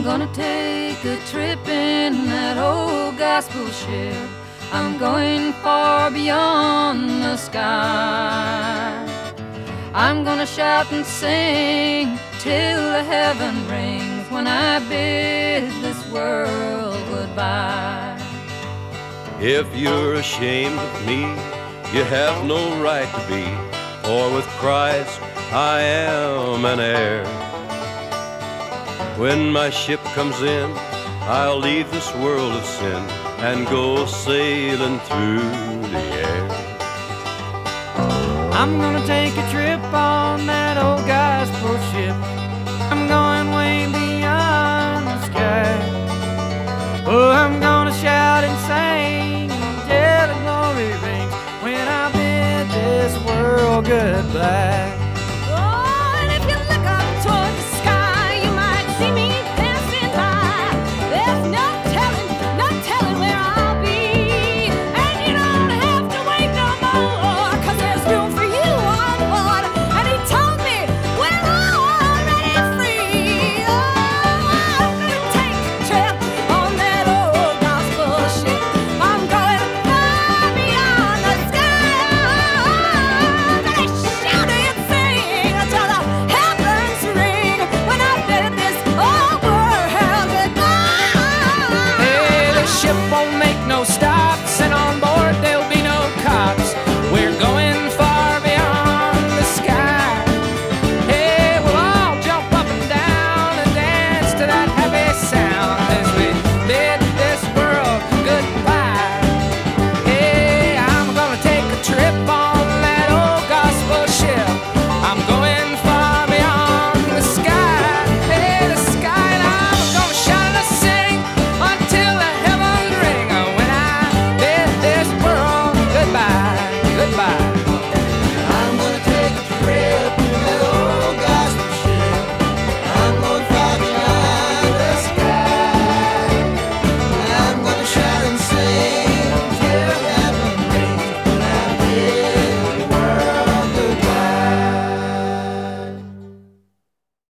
I'm gonna take a trip in that old gospel ship. I'm going far beyond the sky. I'm gonna shout and sing till the heaven rings when I bid this world goodbye. If you're ashamed of me, you have no right to be, for with Christ I am an heir. When my ship comes in, I'll leave this world of sin and go sailing through the air. I'm gonna take a trip